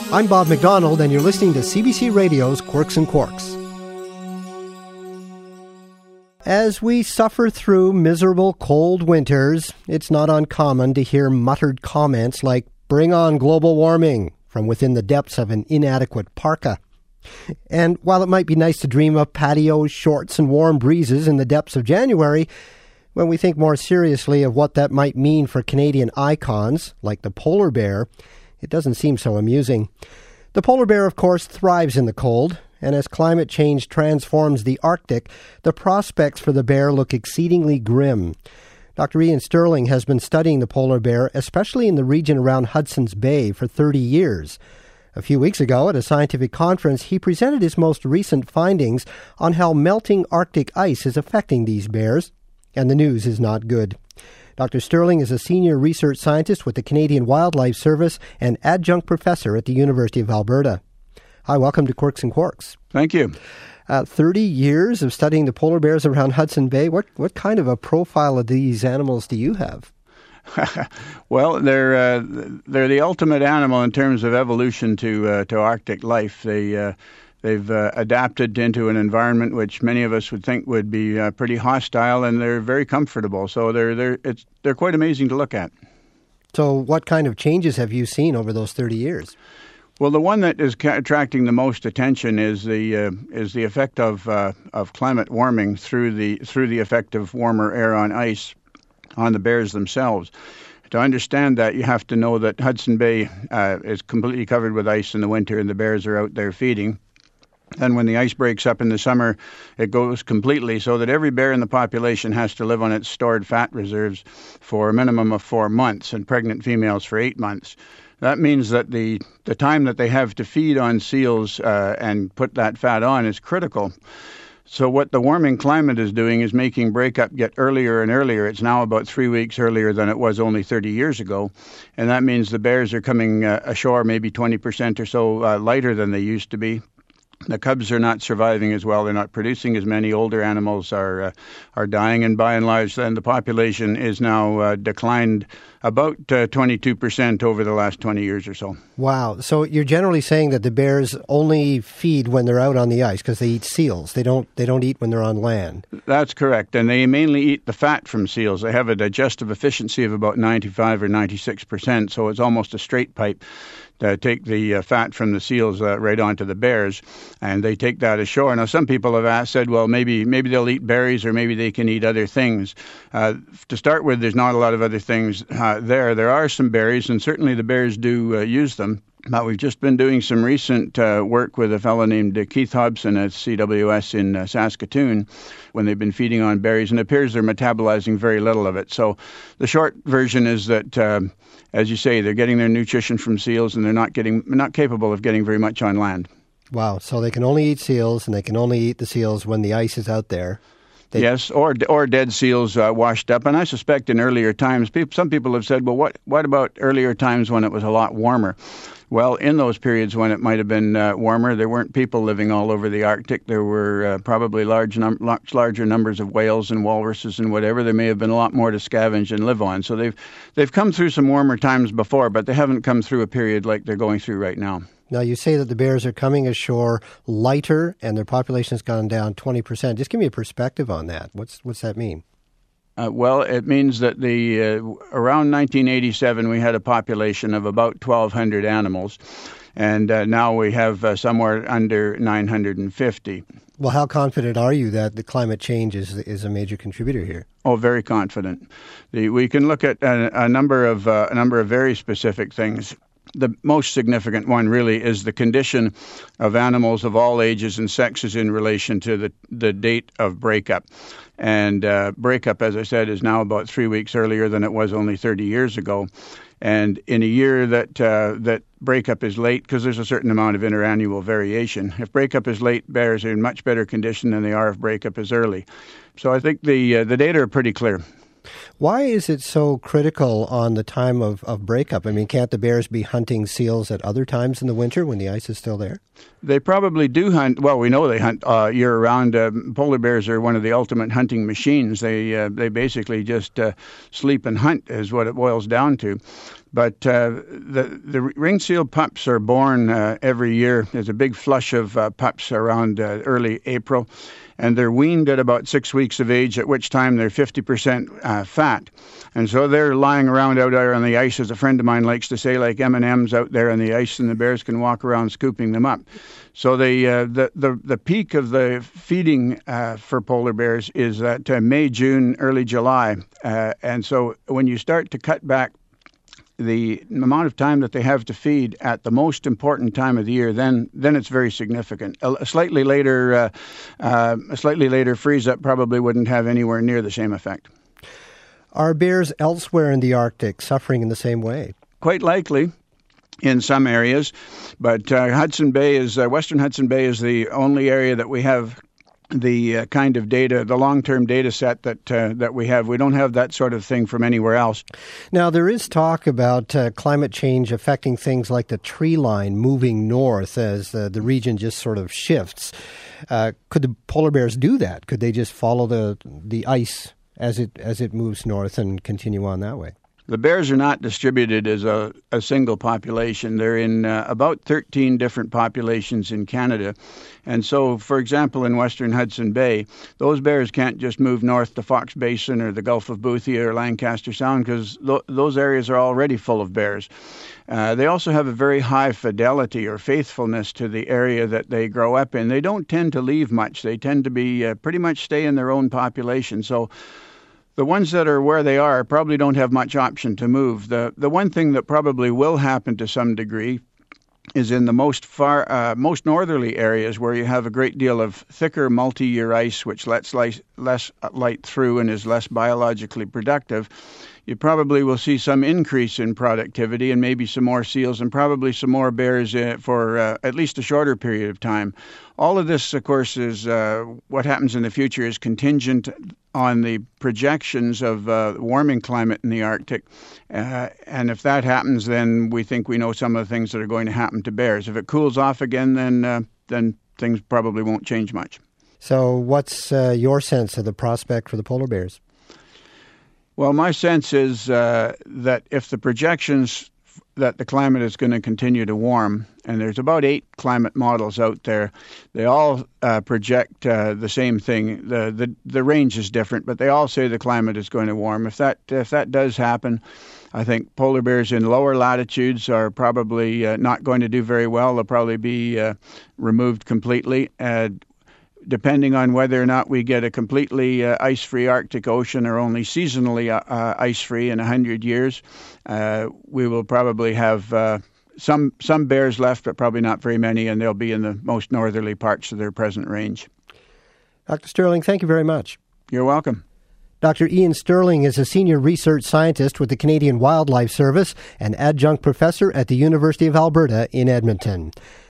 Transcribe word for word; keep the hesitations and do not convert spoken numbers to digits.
I'm Bob McDonald, and you're listening to C B C Radio's Quirks and Quarks. As we suffer through miserable cold winters, it's not uncommon to hear muttered comments like, "Bring on global warming," from within the depths of an inadequate parka. And while it might be nice to dream of patios, shorts, and warm breezes in the depths of January, when we think more seriously of what that might mean for Canadian icons, like the polar bear, it doesn't seem so amusing. The polar bear, of course, thrives in the cold, and as climate change transforms the Arctic, the prospects for the bear look exceedingly grim. Doctor Ian Sterling has been studying the polar bear, especially in the region around Hudson's Bay, for thirty years. A few weeks ago, at a scientific conference, he presented his most recent findings on how melting Arctic ice is affecting these bears, and the news is not good. Doctor Sterling is a senior research scientist with the Canadian Wildlife Service and adjunct professor at the University of Alberta. Hi, welcome to Quirks and Quarks. Thank you. Uh, thirty years of studying the polar bears around Hudson Bay. What what kind of a profile of these animals do you have? Well, they're uh, they're the ultimate animal in terms of evolution to uh, to Arctic life. They uh, they've uh, adapted into an environment which many of us would think would be uh, pretty hostile, and they're very comfortable. So they're they're it's they're quite amazing to look at. So, what kind of changes have you seen over those thirty years? Well, the one that is ca- attracting the most attention is the uh, is the effect of uh, of climate warming through the through the effect of warmer air on ice on the bears themselves. To understand that, you have to know that Hudson Bay uh, is completely covered with ice in the winter, and the bears are out there feeding. And when the ice breaks up in the summer, it goes completely, so that every bear in the population has to live on its stored fat reserves for a minimum of four months, and pregnant females for eight months. That means that the, the time that they have to feed on seals uh, and put that fat on is critical. So what the warming climate is doing is making breakup get earlier and earlier. It's now about three weeks earlier than it was only thirty years ago. And that means the bears are coming uh, ashore maybe twenty percent or so uh, lighter than they used to be. The cubs are not surviving as well. They're not producing as many. Older animals are uh, are dying, and by and large, then the population is now uh, declined about uh, twenty-two percent over the last twenty years or so. Wow. So you're generally saying that the bears only feed when they're out on the ice because they eat seals. They don't they don't eat when they're on land. That's correct. And they mainly eat the fat from seals. They have a digestive efficiency of about ninety-five or ninety-six percent, so it's almost a straight pipe. Uh, take the uh, fat from the seals uh, right onto the bears, and they take that ashore. Now, some people have asked, said, well, maybe maybe they'll eat berries, or maybe they can eat other things. Uh, to start with, there's not a lot of other things uh, there. There are some berries, and certainly the bears do uh, use them. But we've just been doing some recent uh, work with a fellow named uh, Keith Hobson at C W S in uh, Saskatoon, when they've been feeding on berries, and it appears they're metabolizing very little of it. So the short version is that, uh, as you say, they're getting their nutrition from seals, and they're not getting not capable of getting very much on land. Wow. So they can only eat seals, and they can only eat the seals when the ice is out there. They... Yes, or or dead seals uh, washed up. And I suspect in earlier times, people, some people have said, well, what what about earlier times when it was a lot warmer? Well, in those periods when it might have been uh, warmer, there weren't people living all over the Arctic. There were uh, probably large num- much larger numbers of whales and walruses and whatever. There may have been a lot more to scavenge and live on. So they've they've come through some warmer times before, but they haven't come through a period like they're going through right now. Now, you say that the bears are coming ashore lighter and their population has gone down twenty percent. Just give me a perspective on that. What's what's that mean? Uh, well, it means that the uh, around nineteen eighty-seven, we had a population of about twelve hundred animals, and uh, now we have uh, somewhere under nine hundred fifty. Well, how confident are you that the climate change is, is a major contributor here? Oh, very confident. The, we can look at a, a number of uh, a number of very specific things. The most significant one really is the condition of animals of all ages and sexes in relation to the, the date of breakup. And uh, breakup, as I said, is now about three weeks earlier than it was only thirty years ago. And in a year that uh, that breakup is late, because there's a certain amount of interannual variation, if breakup is late, bears are in much better condition than they are if breakup is early. So I think the uh, the data are pretty clear. Why is it so critical on the time of, of breakup? I mean, can't the bears be hunting seals at other times in the winter when the ice is still there? They probably do hunt. Well, we know they hunt uh, year-round. Uh, polar bears are one of the ultimate hunting machines. They uh, they basically just uh, sleep and hunt is what it boils down to. But uh, the the ringed seal pups are born uh, every year. There's a big flush of uh, pups around uh, early April, and they're weaned at about six weeks of age, at which time they're fifty percent uh, fat. And so they're lying around out there on the ice, as a friend of mine likes to say, like M and M's out there on the ice, and the bears can walk around scooping them up. So the uh, the, the the peak of the feeding uh, for polar bears is at uh, May, June, early July. Uh, and so when you start to cut back the amount of time that they have to feed at the most important time of the year, then then it's very significant. A, a slightly later, uh, uh, a slightly later freeze up probably wouldn't have anywhere near the same effect. Are bears elsewhere in the Arctic suffering in the same way? Quite likely, in some areas, but uh, Hudson Bay is uh, Western Hudson Bay is the only area that we have the uh, kind of data, the long-term data set that uh, that we have. We don't have that sort of thing from anywhere else. Now, there is talk about uh, climate change affecting things like the tree line moving north as uh, the region just sort of shifts. Uh, could the polar bears do that? Could they just follow the the ice as it as it moves north and continue on that way? The bears are not distributed as a, a single population. They're in uh, about thirteen different populations in Canada. And so, for example, in Western Hudson Bay, those bears can't just move north to Fox Basin or the Gulf of Boothia or Lancaster Sound, because th- those areas are already full of bears. Uh, they also have a very high fidelity or faithfulness to the area that they grow up in. They don't tend to leave much. They tend to be uh, pretty much stay in their own population. So the ones that are where they are probably don't have much option to move. The the one thing that probably will happen to some degree is in the most far, uh, most northerly areas where you have a great deal of thicker multi-year ice, which lets light, less light through and is less biologically productive. You probably will see some increase in productivity and maybe some more seals and probably some more bears uh, for uh, at least a shorter period of time. All of this, of course, is uh, what happens in the future is contingent on the projections of uh, warming climate in the Arctic. Uh, and if that happens, then we think we know some of the things that are going to happen to bears. If it cools off again, then uh, then things probably won't change much. So what's uh, your sense of the prospect for the polar bears? Well, my sense is uh, that if the projections that the climate is going to continue to warm, and there's about eight climate models out there, they all uh, project uh, the same thing. The, the the range is different, but they all say the climate is going to warm. If that if that does happen, I think polar bears in lower latitudes are probably uh, not going to do very well. They'll probably be uh, removed completely. Uh, Depending on whether or not we get a completely uh, ice-free Arctic Ocean or only seasonally uh, uh, ice-free in one hundred years, uh, we will probably have uh, some some bears left, but probably not very many, and they'll be in the most northerly parts of their present range. Doctor Sterling, thank you very much. You're welcome. Doctor Ian Sterling is a senior research scientist with the Canadian Wildlife Service and adjunct professor at the University of Alberta in Edmonton.